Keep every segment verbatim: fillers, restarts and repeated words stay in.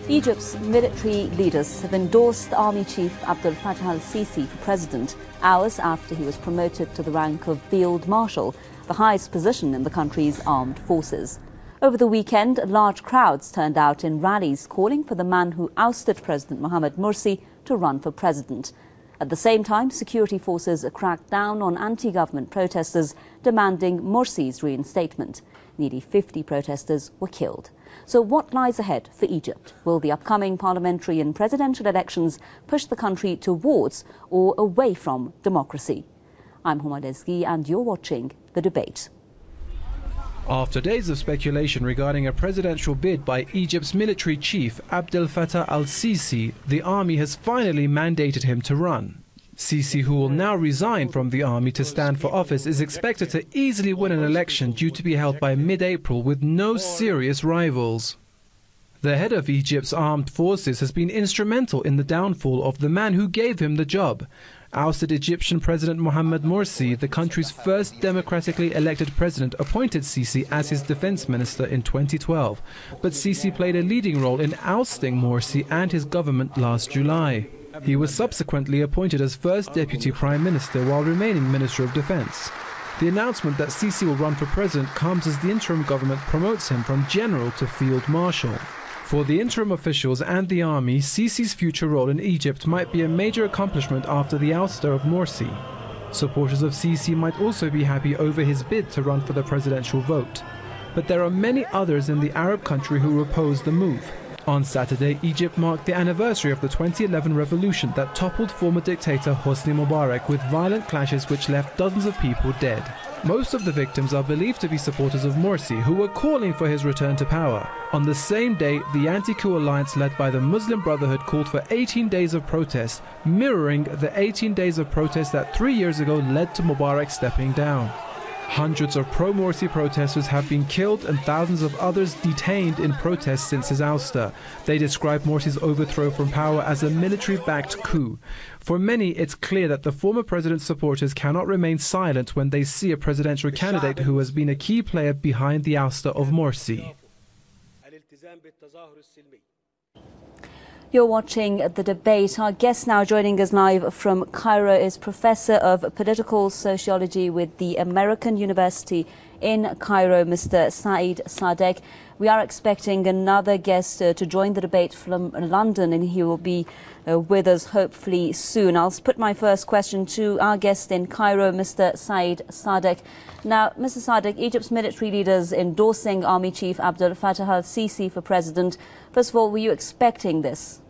Egypt's military leaders have endorsed Army Chief Abdel Fattah al-Sisi for president, hours after he was promoted to the rank of Field Marshal, the highest position in the country's armed forces. Over the weekend, large crowds turned out in rallies calling for the man who ousted President Mohamed Morsi to run for president. At the same time, security forces cracked down on anti-government protesters demanding Morsi's reinstatement. Nearly fifty protesters were killed. So what lies ahead for Egypt? Will the upcoming parliamentary and presidential elections push the country towards or away from democracy? I'm Homa Desgi and you're watching The Debate. After days of speculation regarding a presidential bid by Egypt's military chief Abdel Fattah al-Sisi, the army has finally mandated him to run. Sisi, who will now resign from the army to stand for office, is expected to easily win an election due to be held by mid-April with no serious rivals. The head of Egypt's armed forces has been instrumental in the downfall of the man who gave him the job. Ousted Egyptian President Mohamed Morsi, the country's first democratically elected president, appointed Sisi as his defense minister in twenty twelve. But Sisi played a leading role in ousting Morsi and his government last July. He was subsequently appointed as first deputy prime minister while remaining minister of defense. The announcement that Sisi will run for president comes as the interim government promotes him from general to field marshal. For the interim officials and the army, Sisi's future role in Egypt might be a major accomplishment after the ouster of Morsi. Supporters of Sisi might also be happy over his bid to run for the presidential vote. But there are many others in the Arab country who oppose the move. On Saturday, Egypt marked the anniversary of the twenty eleven revolution that toppled former dictator Hosni Mubarak with violent clashes which left dozens of people dead. Most of the victims are believed to be supporters of Morsi, who were calling for his return to power. On the same day, the anti-coup alliance led by the Muslim Brotherhood called for eighteen days of protest, mirroring the eighteen days of protest that three years ago led to Mubarak stepping down. Hundreds of pro-Morsi protesters have been killed and thousands of others detained in protest since his ouster. They describe Morsi's overthrow from power as a military-backed coup. For many, it's clear that the former president's supporters cannot remain silent when they see a presidential candidate who has been a key player behind the ouster of Morsi. You're watching The Debate. Our guest now joining us live from Cairo is Professor of Political Sociology with the American University in Cairo, Mister Saeed Sadek. We are expecting another guest uh, to join the debate from London, and he will be uh, with us hopefully soon. I'll put my first question to our guest in Cairo, Mister Saeed Sadek. Now, Mister Sadek, Egypt's military leaders endorsing Army Chief Abdel Fattah al-Sisi for president. First of all, were you expecting this?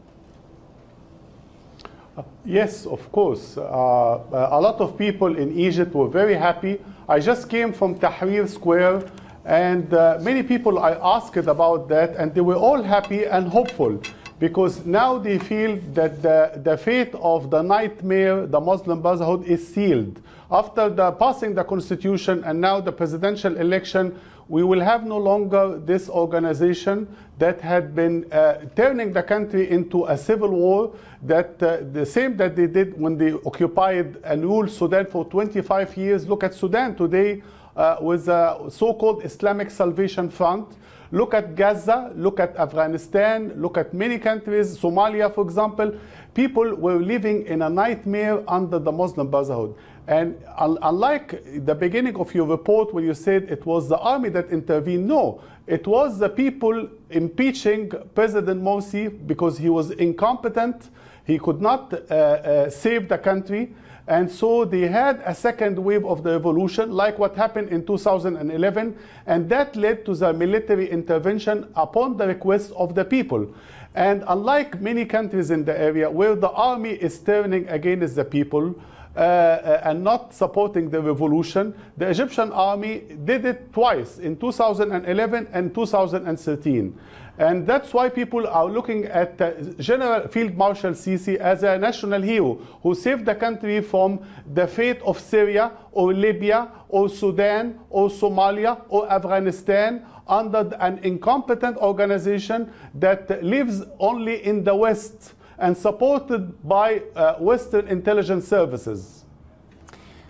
Uh, yes, of course. Uh, a lot of people in Egypt were very happy. I just came from Tahrir Square, and uh, many people I asked about that, and they were all happy and hopeful, because now they feel that the, the fate of the nightmare, the Muslim Brotherhood, is sealed. After the passing the constitution and now the presidential election, we will have no longer this organization that had been uh, turning the country into a civil war, that uh, the same that they did when they occupied and ruled Sudan for twenty-five years. Look at Sudan today uh, with a so-called Islamic Salvation Front. Look at Gaza, look at Afghanistan, look at many countries, Somalia, for example. People were living in a nightmare under the Muslim Brotherhood. And unlike the beginning of your report where you said it was the army that intervened, no, it was the people impeaching President Morsi because he was incompetent. He could not uh, uh, save the country. And so they had a second wave of the revolution, like what happened in two thousand eleven, and that led to the military intervention upon the request of the people. And unlike many countries in the area where the army is turning against the people uh, uh, and not supporting the revolution, the Egyptian army did it twice, in two thousand eleven and two thousand thirteen. And that's why people are looking at uh, General Field Marshal Sisi as a national hero who saved the country from the fate of Syria or Libya or Sudan or Somalia or Afghanistan under an incompetent organization that lives only in the West and supported by uh, Western intelligence services.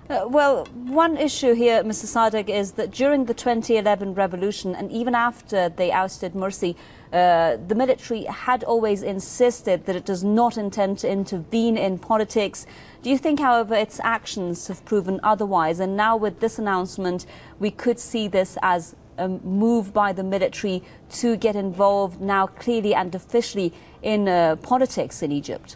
Uh, well, one issue here, Mister Sadiq, is that during the twenty eleven revolution and even after they ousted Morsi, uh, the military had always insisted that it does not intend to intervene in politics. Do you think, however, its actions have proven otherwise? And now with this announcement, we could see this as a move by the military to get involved now clearly and officially in uh, politics in Egypt?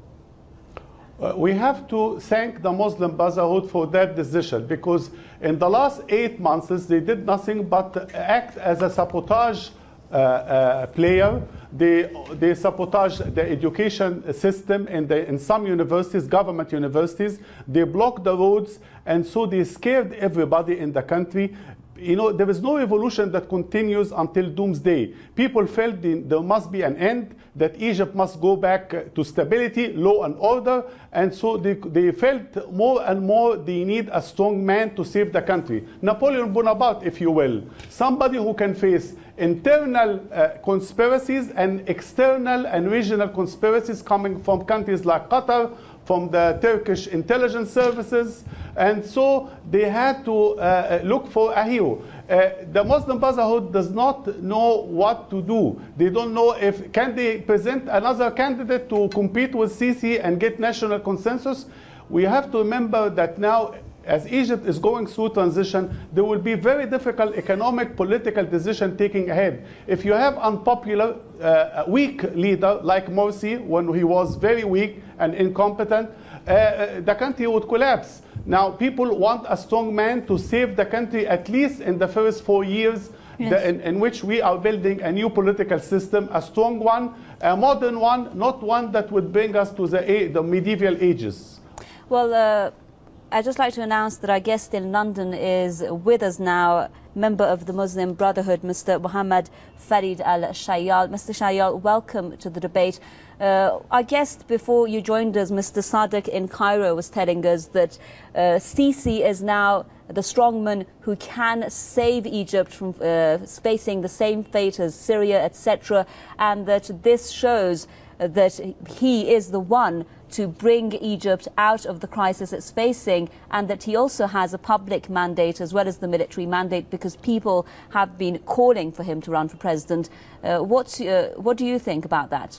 Uh, we have to thank the Muslim Brotherhood for that decision, because in the last eight months they did nothing but act as a sabotage uh, uh, player. They, they sabotage the education system in, the, in some universities, government universities. They blocked the roads, and so they scared everybody in the country. You know, there is no revolution that continues until doomsday. People felt the, there must be an end, that Egypt must go back to stability, law and order, and so they, they felt more and more they need a strong man to save the country. Napoleon Bonaparte, if you will, somebody who can face internal uh, conspiracies and external and regional conspiracies coming from countries like Qatar, from the Turkish intelligence services, and so they had to uh, look for a hero. Uh, the Muslim Brotherhood does not know what to do. They don't know if, can they present another candidate to compete with Sisi and get national consensus? We have to remember that now, as Egypt is going through transition, there will be very difficult economic, political decision taking ahead. If you have unpopular, uh, weak leader like Morsi, when he was very weak and incompetent, uh, the country would collapse. Now, people want a strong man to save the country, at least in the first four years, yes. the, in, in which we are building a new political system, a strong one, a modern one, not one that would bring us to the, the medieval ages. Well, uh I'd just like to announce that our guest in London is with us now, member of the Muslim Brotherhood, Mister Mohammed Farid Al-Shayal. Mister Shayal, welcome to the debate. Uh, our guest before you joined us, Mister Sadiq in Cairo, was telling us that uh, Sisi is now the strongman who can save Egypt from uh, facing the same fate as Syria, et cetera, and that this shows that he is the one to bring Egypt out of the crisis it's facing, and that he also has a public mandate as well as the military mandate, because people have been calling for him to run for president. Uh, what's, uh, what do you think about that?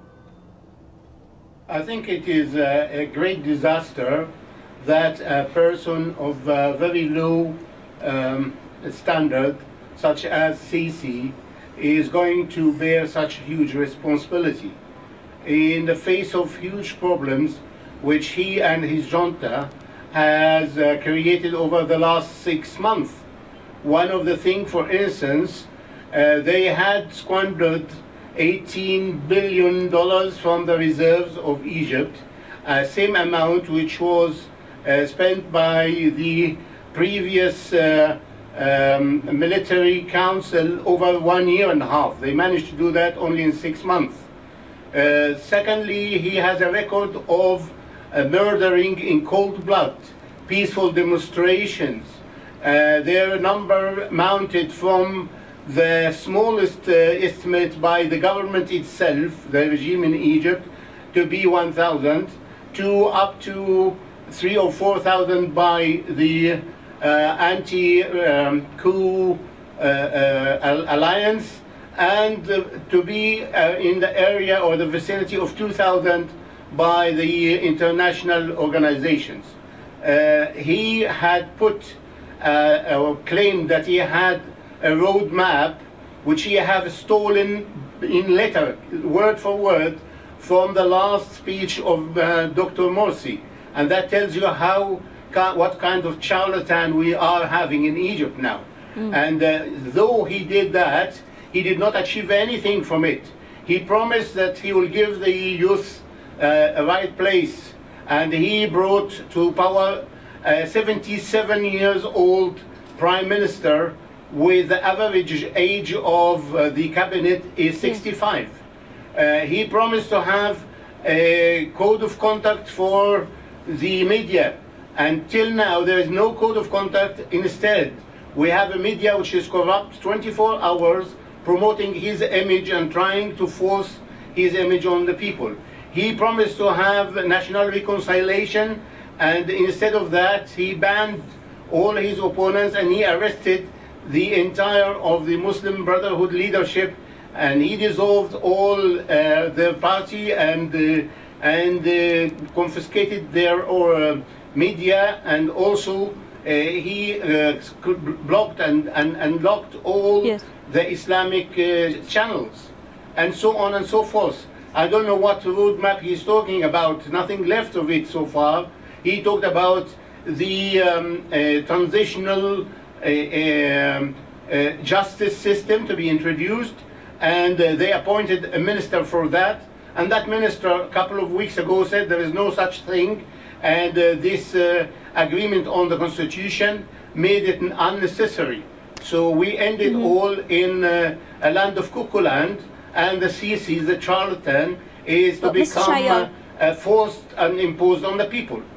I think it is a, a great disaster that a person of uh, very low um, standard, such as Sisi, is going to bear such huge responsibility in the face of huge problems which he and his junta has uh, created over the last six months. One of the things, for instance, uh, they had squandered eighteen billion dollars from the reserves of Egypt, uh, same amount which was uh, spent by the previous uh, um, military council over one year and a half. They managed to do that only in six months. Uh, secondly, he has a record of uh, murdering in cold blood, peaceful demonstrations. Uh, their number mounted from the smallest uh, estimate by the government itself, the regime in Egypt, to be one thousand, to up to three or four thousand by the uh, anti-coup um, uh, uh, alliance, and uh, to be uh, in the area or the vicinity of two thousand by the international organizations. Uh, he had put uh, or claimed that he had a roadmap which he have stolen in letter, word for word, from the last speech of uh, Doctor Morsi. And that tells you how, what kind of charlatan we are having in Egypt now. Mm. And uh, though he did that, he did not achieve anything from it. He promised that he will give the youth uh, a right place, and he brought to power a seventy-seven years old prime minister with the average age of uh, the cabinet is sixty-five. Uh, he promised to have a code of conduct for the media. Until now, there is no code of conduct. Instead, we have a media which is corrupt twenty-four hours, promoting his image and trying to force his image on the people. He promised to have national reconciliation And instead of that, he banned all his opponents and he arrested the entire of the Muslim Brotherhood leadership, and he dissolved all uh, the party and uh, and uh, confiscated their uh, media, and also uh, he uh, blocked and, and, and locked all yes. the Islamic uh, channels, and so on and so forth. I don't know what roadmap he's talking about, nothing left of it so far. He talked about the um, uh, transitional uh, uh, uh, justice system to be introduced, and uh, they appointed a minister for that. And that minister a couple of weeks ago said there is no such thing, and uh, this uh, agreement on the constitution made it unnecessary. So we ended mm-hmm. all in uh, a land of cuckoo land, and the Sisi, the charlatan, is to but become uh, uh, forced and imposed on the people.